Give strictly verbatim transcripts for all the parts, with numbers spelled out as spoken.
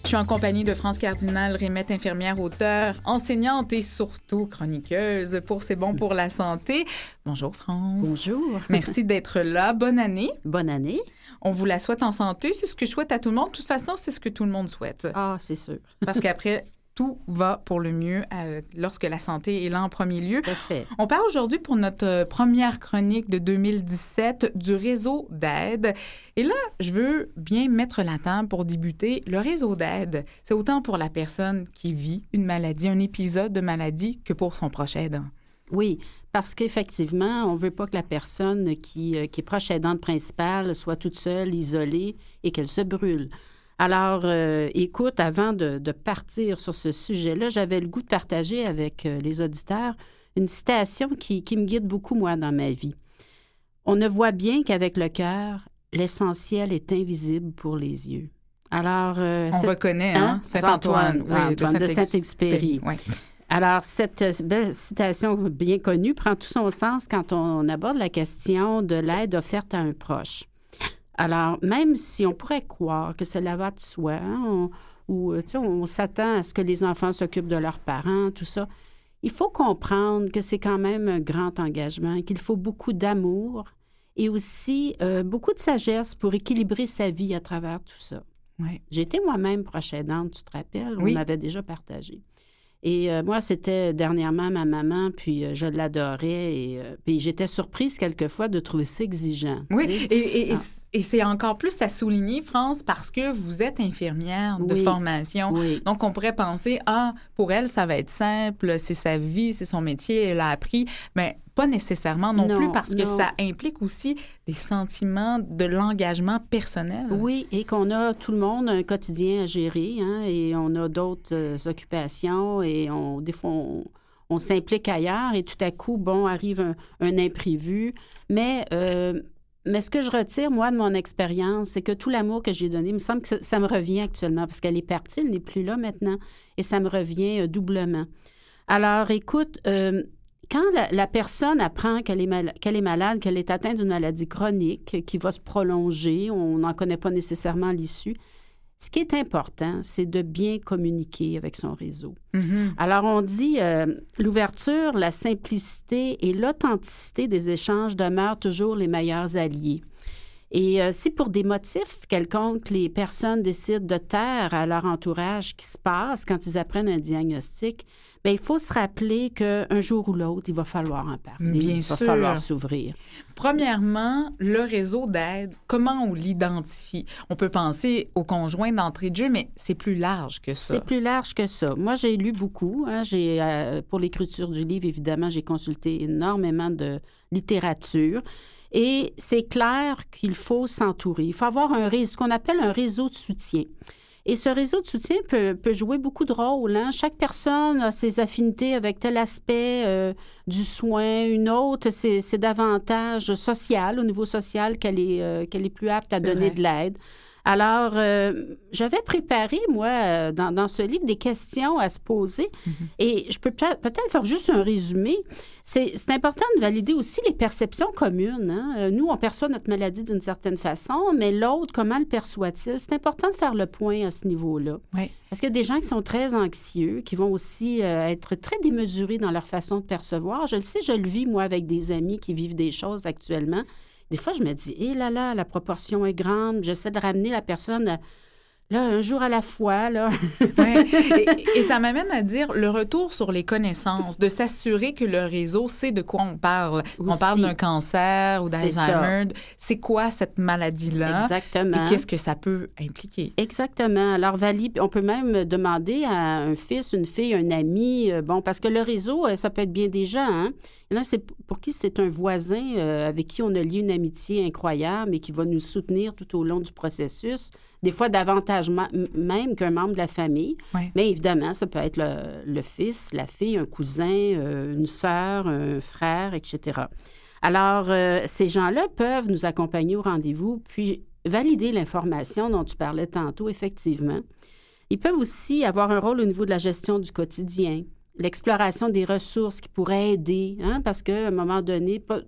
suis en compagnie de France Cardinal Rémette, infirmière, auteure, enseignante et surtout chroniqueuse pour C'est bon pour la santé. Bonjour France. Bonjour. Merci d'être là. Bonne année. Bonne année. On vous la souhaite en santé. C'est ce que je souhaite à tout le monde. De toute façon, c'est ce que tout le monde souhaite. Ah, c'est sûr. Parce qu'après, tout va pour le mieux euh, lorsque la santé est là en premier lieu. Parfait. On parle aujourd'hui pour notre euh, première chronique de deux mille dix-sept du réseau d'aide. Et là, je veux bien mettre la table pour débuter. Le réseau d'aide, c'est autant pour la personne qui vit une maladie, un épisode de maladie, que pour son proche aidant. Oui, parce qu'effectivement, on ne veut pas que la personne qui, euh, qui est proche aidante principale soit toute seule, isolée et qu'elle se brûle. Alors, euh, écoute, avant de, de partir sur ce sujet-là, j'avais le goût de partager avec euh, les auditeurs une citation qui, qui me guide beaucoup, moi, dans ma vie. On ne voit bien qu'avec le cœur, l'essentiel est invisible pour les yeux. Alors, euh, on reconnaît, hein, hein? Saint-Antoine, Saint-Antoine, oui, de, Saint- de Saint-Exupéry. Oui. Alors, cette belle citation bien connue prend tout son sens quand on aborde la question de l'aide offerte à un proche. Alors, même si on pourrait croire que cela va de soi, hein, on, ou tu sais, on s'attend à ce que les enfants s'occupent de leurs parents, tout ça, il faut comprendre que c'est quand même un grand engagement, qu'il faut beaucoup d'amour et aussi euh, beaucoup de sagesse pour équilibrer sa vie à travers tout ça. Oui. J'étais moi-même proche aidante, tu te rappelles? Oui. On m'avait déjà partagé. Et euh, moi, c'était dernièrement ma maman, puis euh, je l'adorais. Et euh, puis j'étais surprise quelquefois de trouver ça exigeant. Oui, et, et, et, et c'est encore plus à souligner, France, parce que vous êtes infirmière de oui. formation. Oui. Donc, on pourrait penser, ah, pour elle, ça va être simple, c'est sa vie, c'est son métier, elle a appris. Mais pas nécessairement non, non plus, parce que non. ça implique aussi des sentiments de l'engagement personnel. Oui, et qu'on a tout le monde un quotidien à gérer, hein, et on a d'autres euh, occupations, et on, des fois, on, on s'implique ailleurs, et tout à coup, bon, arrive un, un imprévu. Mais, euh, mais ce que je retire, moi, de mon expérience, c'est que tout l'amour que j'ai donné, il me semble que ça, ça me revient actuellement, parce qu'elle est partie, elle n'est plus là maintenant, et ça me revient euh, doublement. Alors, écoute... Euh, Quand la, la personne apprend qu'elle est, mal, qu'elle est malade, qu'elle est atteinte d'une maladie chronique qui va se prolonger, on n'en connaît pas nécessairement l'issue, ce qui est important, c'est de bien communiquer avec son réseau. Mm-hmm. Alors, on dit euh, l'ouverture, la simplicité et l'authenticité des échanges demeurent toujours les meilleurs alliés. Et euh, si pour des motifs quelconques, les personnes décident de taire à leur entourage ce qui se passe quand ils apprennent un diagnostic, bien, il faut se rappeler qu'un jour ou l'autre, il va falloir en parler. Bien il sûr. va falloir s'ouvrir. Premièrement, le réseau d'aide, comment on l'identifie? On peut penser au conjoint d'entrée de jeu, mais c'est plus large que ça. C'est plus large que ça. Moi, j'ai lu beaucoup. Hein. J'ai, euh, pour l'écriture du livre, évidemment, j'ai consulté énormément de littérature. Et c'est clair qu'il faut s'entourer. Il faut avoir un réseau, ce qu'on appelle un réseau de soutien. Et ce réseau de soutien peut, peut jouer beaucoup de rôles. Hein? Chaque personne a ses affinités avec tel aspect euh, du soin. Une autre, c'est, c'est davantage social, au niveau social, qu'elle est, euh, qu'elle est plus apte à c'est donner vrai. De l'aide. Alors, euh, j'avais préparé, moi, dans, dans ce livre, des questions à se poser. Mm-hmm. Et je peux peut-être, peut-être faire juste un résumé. C'est, c'est important de valider aussi les perceptions communes. Hein? Nous, on perçoit notre maladie d'une certaine façon, mais l'autre, comment le perçoit-il? C'est important de faire le point à ce niveau-là. Oui. Parce qu'il y a des gens qui sont très anxieux, qui vont aussi euh, être très démesurés dans leur façon de percevoir. Je le sais, je le vis, moi, avec des amis qui vivent des choses actuellement. Des fois, je me dis, hé là là, la proportion est grande. J'essaie de ramener la personne, à, là, un jour à la fois, là. Ouais. et, et ça m'amène à dire le retour sur les connaissances, de s'assurer que le réseau sait de quoi on parle. Aussi. On parle d'un cancer ou d'Alzheimer. C'est, c'est quoi cette maladie-là? Exactement. Et qu'est-ce que ça peut impliquer? Exactement. Alors, Valie, on peut même demander à un fils, une fille, un ami, euh, bon, parce que le réseau, ça peut être bien des gens, hein? Il y en a, c'est pour qui c'est un voisin euh, avec qui on a lié une amitié incroyable et qui va nous soutenir tout au long du processus, des fois davantage ma- même qu'un membre de la famille. Oui. Mais évidemment, ça peut être le, le fils, la fille, un cousin, euh, une sœur, un frère, et cetera. Alors, euh, ces gens-là peuvent nous accompagner au rendez-vous, puis valider l'information dont tu parlais tantôt, effectivement. Ils peuvent aussi avoir un rôle au niveau de la gestion du quotidien, l'exploration des ressources qui pourraient aider, hein, parce qu'à un moment donné, pas,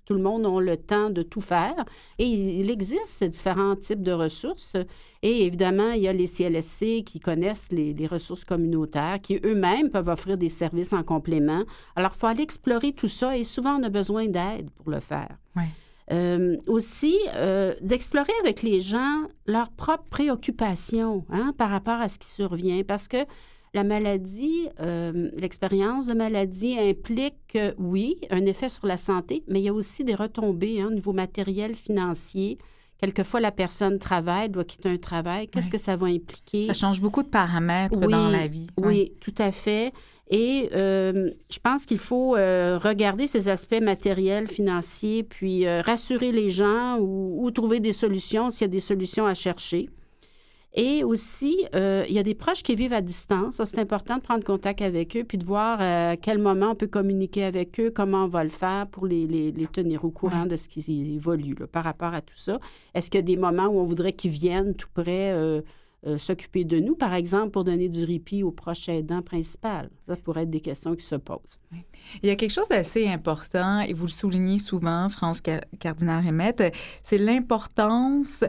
tout le monde a le temps de tout faire. Et il existe différents types de ressources. Et évidemment, il y a les C L S C qui connaissent les, les ressources communautaires, qui eux-mêmes peuvent offrir des services en complément. Alors, il faut aller explorer tout ça et souvent, on a besoin d'aide pour le faire. Oui. Euh, aussi, euh, d'explorer avec les gens leurs propres préoccupations hein, par rapport à ce qui survient. Parce que la maladie, euh, l'expérience de maladie implique, euh, oui, un effet sur la santé, mais il y a aussi des retombées hein, au niveau matériel, financier. Quelquefois, la personne travaille, doit quitter un travail. Qu'est-ce oui. que ça va impliquer? Ça change beaucoup de paramètres oui, dans la vie. Oui, oui, tout à fait. Et euh, je pense qu'il faut euh, regarder ces aspects matériels, financiers, puis euh, rassurer les gens ou, ou trouver des solutions s'il y a des solutions à chercher. Et aussi, euh, il y a des proches qui vivent à distance. Ça, c'est important de prendre contact avec eux puis de voir euh, à quel moment on peut communiquer avec eux, comment on va le faire pour les, les, les tenir au courant oui. de ce qui évolue là, par rapport à tout ça. Est-ce qu'il y a des moments où on voudrait qu'ils viennent tout près euh, euh, s'occuper de nous, par exemple, pour donner du répit au proche aidant principal? Ça pourrait être des questions qui se posent. Oui. Il y a quelque chose d'assez important, et vous le soulignez souvent, France Cardinal-Remette, c'est l'importance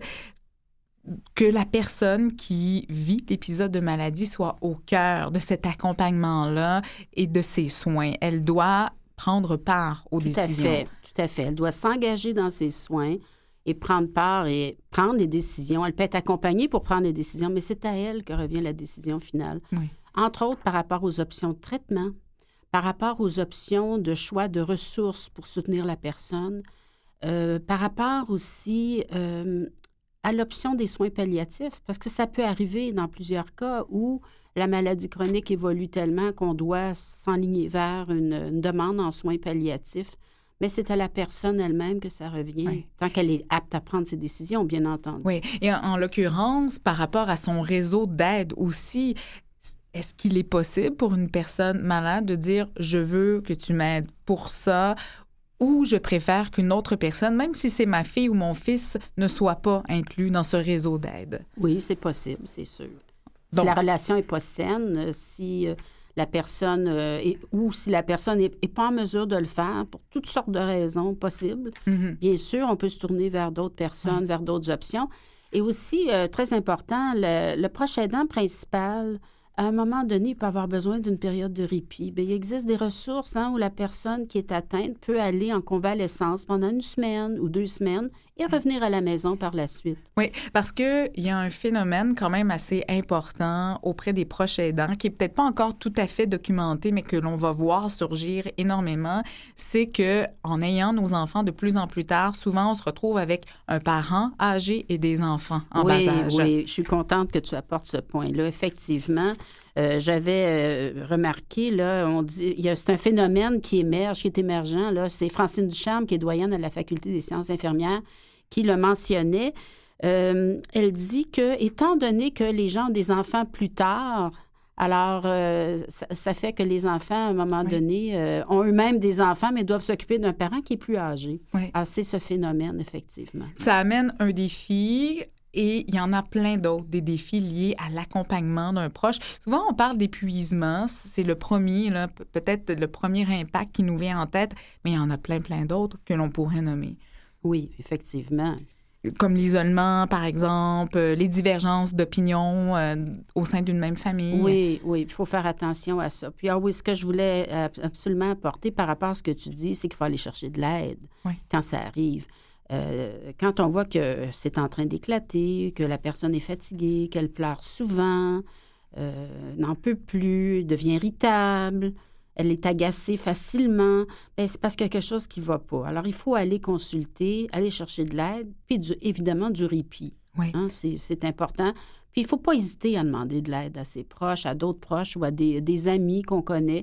que la personne qui vit l'épisode de maladie soit au cœur de cet accompagnement-là et de ses soins. Elle doit prendre part aux tout décisions. Tout à fait, tout à fait. Elle doit s'engager dans ses soins et prendre part et prendre les décisions. Elle peut être accompagnée pour prendre les décisions, mais c'est à elle que revient la décision finale. Oui. Entre autres, par rapport aux options de traitement, par rapport aux options de choix de ressources pour soutenir la personne, euh, par rapport aussi... Euh, à l'option des soins palliatifs, parce que ça peut arriver dans plusieurs cas où la maladie chronique évolue tellement qu'on doit s'enligner vers une, une demande en soins palliatifs, mais c'est à la personne elle-même que ça revient, oui. tant qu'elle est apte à prendre ses décisions, bien entendu. Oui, et en, en l'occurrence, par rapport à son réseau d'aide aussi, est-ce qu'il est possible pour une personne malade de dire « je veux que tu m'aides pour ça » ou je préfère qu'une autre personne, même si c'est ma fille ou mon fils, ne soit pas inclus dans ce réseau d'aide? Oui, c'est possible, c'est sûr. Si Donc, la relation n'est pas saine, si euh, la personne euh, est, ou si la personne n'est pas en mesure de le faire pour toutes sortes de raisons possibles, mm-hmm. bien sûr, on peut se tourner vers d'autres personnes, oui. vers d'autres options. Et aussi, euh, très important, le, le proche aidant principal, à un moment donné, il peut avoir besoin d'une période de répit. Bien, il existe des ressources hein, où la personne qui est atteinte peut aller en convalescence pendant une semaine ou deux semaines et revenir à la maison par la suite. Oui, parce qu'il y a un phénomène quand même assez important auprès des proches aidants qui n'est peut-être pas encore tout à fait documenté, mais que l'on va voir surgir énormément, c'est qu'en ayant nos enfants de plus en plus tard, souvent on se retrouve avec un parent âgé et des enfants en oui, bas âge. Oui, je suis contente que tu apportes ce point-là. Effectivement, Euh, j'avais euh, remarqué, là, on dit, il y a, c'est un phénomène qui émerge, qui est émergent, là. C'est Francine Ducharme, qui est doyenne à la Faculté des sciences infirmières, qui le mentionnait. Euh, elle dit que, étant donné que les gens ont des enfants plus tard, alors euh, ça, ça fait que les enfants, à un moment oui. donné, euh, ont eux-mêmes des enfants, mais doivent s'occuper d'un parent qui est plus âgé. Oui. Alors, c'est ce phénomène, effectivement. Ça amène un défi. Et il y en a plein d'autres, des défis liés à l'accompagnement d'un proche. Souvent, on parle d'épuisement. C'est le premier, là, peut-être le premier impact qui nous vient en tête, mais il y en a plein, plein d'autres que l'on pourrait nommer. Oui, effectivement. Comme l'isolement, par exemple, les divergences d'opinion euh, au sein d'une même famille. Oui, oui, il faut faire attention à ça. Puis, ah oui, ce que je voulais absolument apporter par rapport à ce que tu dis, c'est qu'il faut aller chercher de l'aide oui. quand ça arrive. Euh, quand on voit que c'est en train d'éclater, que la personne est fatiguée, qu'elle pleure souvent, euh, n'en peut plus, devient irritable, elle est agacée facilement, bien, c'est parce qu'il y a quelque chose qui ne va pas. Alors, il faut aller consulter, aller chercher de l'aide, puis du, évidemment du répit. Oui. Hein, c'est, c'est important. Puis, il ne faut pas hésiter à demander de l'aide à ses proches, à d'autres proches ou à des, des amis qu'on connaît,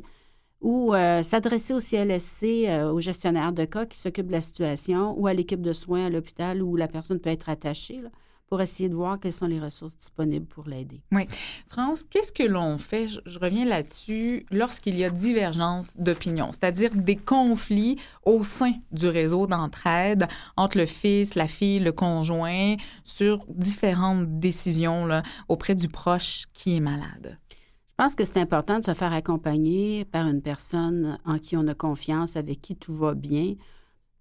ou euh, s'adresser au C L S C, euh, au gestionnaire de cas qui s'occupe de la situation, ou à l'équipe de soins à l'hôpital où la personne peut être attachée, là, pour essayer de voir quelles sont les ressources disponibles pour l'aider. Oui. France, qu'est-ce que l'on fait, je, je reviens là-dessus, lorsqu'il y a divergence d'opinion, c'est-à-dire des conflits au sein du réseau d'entraide entre le fils, la fille, le conjoint, sur différentes décisions là, auprès du proche qui est malade? Je pense que c'est important de se faire accompagner par une personne en qui on a confiance, avec qui tout va bien,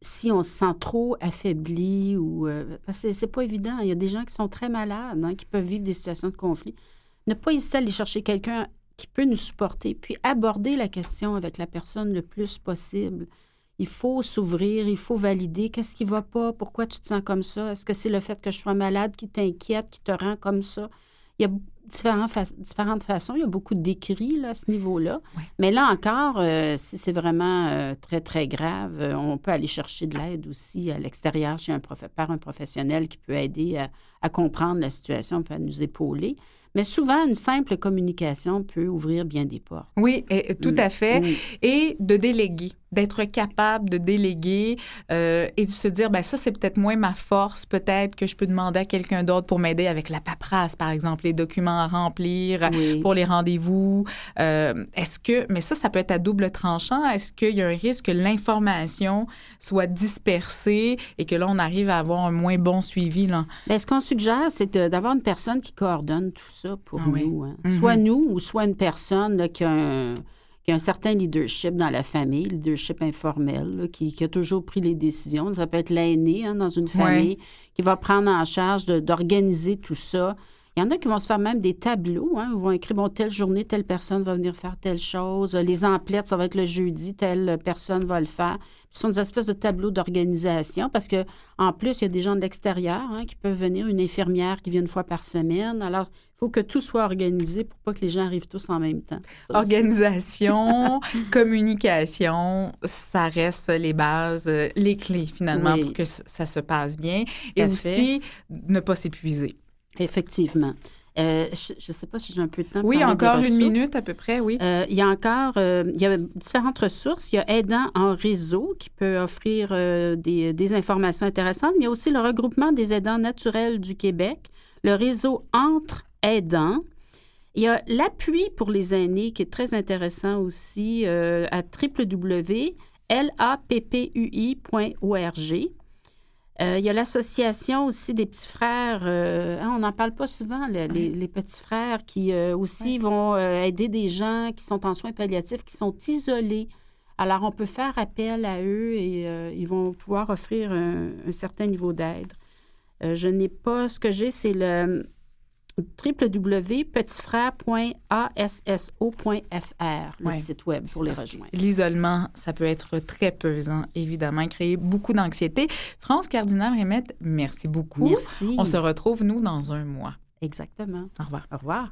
si on se sent trop affaibli ou... Euh, parce que c'est pas évident. Il y a des gens qui sont très malades, hein, qui peuvent vivre des situations de conflit. Ne pas hésiter à aller chercher quelqu'un qui peut nous supporter, puis aborder la question avec la personne le plus possible. Il faut s'ouvrir, il faut valider. Qu'est-ce qui va pas? Pourquoi tu te sens comme ça? Est-ce que c'est le fait que je sois malade qui t'inquiète, qui te rend comme ça? Il y a différents fa- différentes façons. Il y a beaucoup d'écrits là, à ce niveau-là. Oui. Mais là encore, euh, si c'est vraiment euh, très, très grave, euh, on peut aller chercher de l'aide aussi à l'extérieur chez un prof- par un professionnel qui peut aider à, à comprendre la situation, peut nous épauler. Mais souvent, une simple communication peut ouvrir bien des portes. Oui, et, tout mmh. à fait. Mmh. Et de déléguer, d'être capable de déléguer euh, et de se dire, bien ça, c'est peut-être moins ma force. Peut-être que je peux demander à quelqu'un d'autre pour m'aider avec la paperasse, par exemple, les documents à remplir oui. pour les rendez-vous. Euh, est-ce que, mais ça, ça peut être à double tranchant. Est-ce qu'il y a un risque que l'information soit dispersée et que là, on arrive à avoir un moins bon suivi, là? Bien, ce qu'on suggère, c'est de, d'avoir une personne qui coordonne tout ça pour ah, nous. Oui. Hein. Mm-hmm. Soit nous ou soit une personne là, qui, a un, qui a un certain leadership dans la famille, leadership informel, là, qui, qui a toujours pris les décisions. Ça peut être l'aîné hein, dans une famille oui. qui va prendre en charge de, d'organiser tout ça. Il y en a qui vont se faire même des tableaux. Hein, ils vont écrire, bon, telle journée, telle personne va venir faire telle chose. Les emplettes, ça va être le jeudi, telle personne va le faire. Ce sont des espèces de tableaux d'organisation parce qu'en plus, il y a des gens de l'extérieur hein, qui peuvent venir, une infirmière qui vient une fois par semaine. Alors, il faut que tout soit organisé pour pas que les gens arrivent tous en même temps. Ça Organisation, communication, ça reste les bases, les clés finalement oui. pour que ça se passe bien. Et Tout aussi, fait. ne pas s'épuiser. Effectivement. Euh, je ne sais pas si j'ai un peu de temps pour Oui, parler encore des une minute à peu près, oui. Euh, il y a encore euh, il y a différentes ressources. Il y a Aidants en réseau qui peut offrir euh, des, des informations intéressantes, mais il y a aussi le regroupement des aidants naturels du Québec, le réseau Entre Aidants. Il y a l'appui pour les aînés qui est très intéressant aussi euh, à w w w point lappui point org. Euh, il y a l'association aussi des petits frères, euh, hein, on n'en parle pas souvent, le, les, les petits frères qui euh, aussi oui. vont euh, aider des gens qui sont en soins palliatifs, qui sont isolés. Alors, on peut faire appel à eux et euh, ils vont pouvoir offrir un, un certain niveau d'aide. Euh, je n'ai pas, ce que j'ai, c'est le w w w point petit frère point a s s o point f r, le ouais. site web pour les Parce rejoindre. L'isolement, ça peut être très pesant, évidemment, créer beaucoup d'anxiété. France Cardinal-Rémette, merci beaucoup. Merci. On se retrouve, nous, dans un mois. Exactement. Au revoir. Au revoir.